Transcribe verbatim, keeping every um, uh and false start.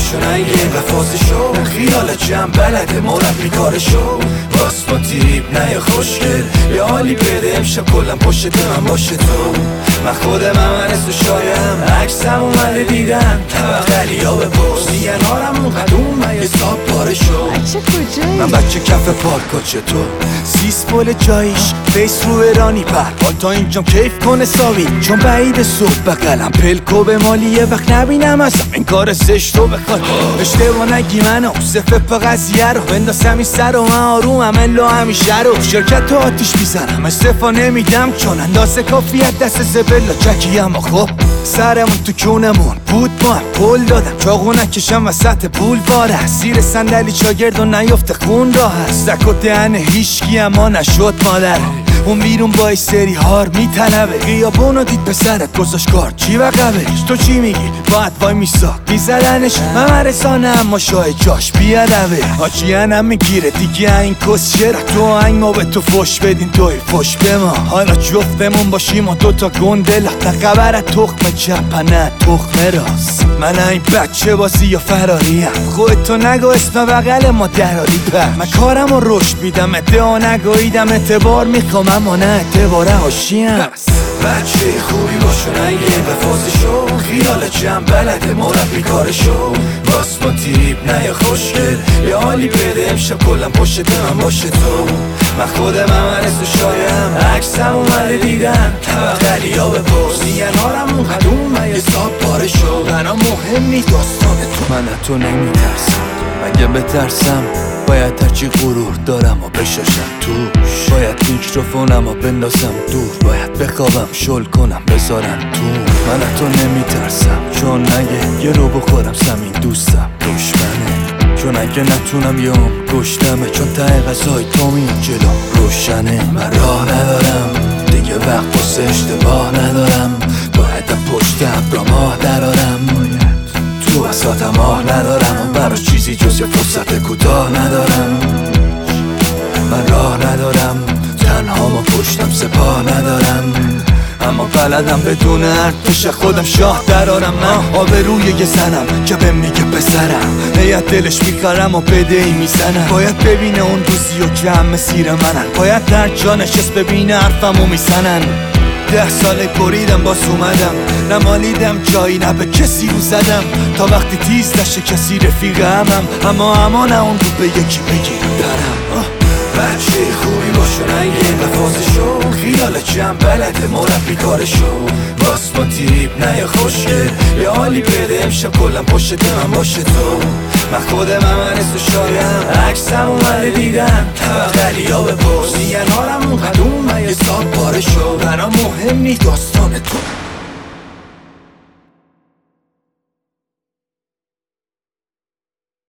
باشو نگه وفازشو خیال جمع بلده مربی کارشو باس با تیب نه یا خوشگل یه حالی بده امشب کلم پشت من باشه تو من خودم امرس و شایم عکسم اومده دیدن طبقلی ها بپرس میگن هارمون قدوم من یه ساب پاره شو بچه کجایی؟ من بچه کف پارکا چطور سیس پول جاییش فیس رو ایرانی پر حال تا اینجام کیف کنه ساوی چون بعید صبح بقلم پلکو به مالی یه وقت نبینم ازم این کار زشتو بخواد اشتباه نگی منو صفه پا قضیه رو بندازم این سر و من آرومم الا همیشه رو شرکت تو آتیش میزنم استفا نمیدم چون اندازه کافیت دست زبلا چکیم و خب سرمون تو کونمون بود ما هم پول دادم چاقو نکشم وسط پول باره زیر صندلی چاگرد و نیفته خون راه هست زک و دهن هیشگی اما نشد مادر اون بیرون با ای سری هار میطلبه غیابونو دید پسرت گذاشت کار چی وقبش تو چی میگی باید وای میساد میزدنش من مرسانه اما شای جاش بیادبه آچیانم میگیره دیگه این کس چرا تو آهنگ ما به تو فش بدین توی فش به ما حالا جفتمون باشیم و دوتا گندلا تقبرت تخم چپنه تخم راست من این بچه بازی یا فراریم خودتو نگو اسم بغل ما دراری پر من کارم رو رشد میدم ادعا نگویدم اعتبار میخوام اما نه اعتباره هاشیم بچه خوبی باشو نگه وفازشو خیال جمع بلده مربی کارشو باس با تیب نه یا خوشگل یه حالی بده امشب کلم پشت من باشه تو من خودم امرس و شایم عکسم اومده دیدن طبقلی ها بپرس میگن هارمون قدوم من یه ساب پاره شو برام مهم نیست داستان تو من تو نمیترسم اگه بترسم باید هرچی غرور دارم و بشاشم توش باید میکروفونم و بندازم دور باید بخوابم شل کنم بذارم تو من تو نمیترسم چون نگه یه رو بخورم زمین دوستم دشمنه چون اگه نتونم یه هم گشتمه چون ته غذای تو میاد جلو روشنه من راه ندارم دیگه وقت واسه اشتباه ندارم باید پشت ابرا ماه درارم تو وسطم آه ندارم برای چیزی جز یه فرصت کوتاه ندارم من راه ندارم تنها ما پشتم سپاه ندارم اما بلدم بدون حرف پیش خودم شاه درارم من آبروی یه زنم که به میگه پسرم هیت دلش میخرم و بده ای میزنم باید ببینه اون روزی و که همه سیر منن باید در جا نشست ببینه حرفمو میزنن ده ساله بریدم باز اومدم نمالیدم جایی نه به کسی رو زدم تا وقتی تیز نشه کسی رفیق همم اما اما نه اون رو به یکی بگیرم برم بچه خوبی باشو نگه وفازشو خیال جمع بلده مربی کارشو باس با تیب نه یا خوشگل یه حالی بده امشب کلم پشت من باشه تو من خودم امرس و شایم عکسم اومده دیدن طبقلی ها بپرس میگن هارمون قدوم من یه ساب پاره شو برام مهم نیست داستان تو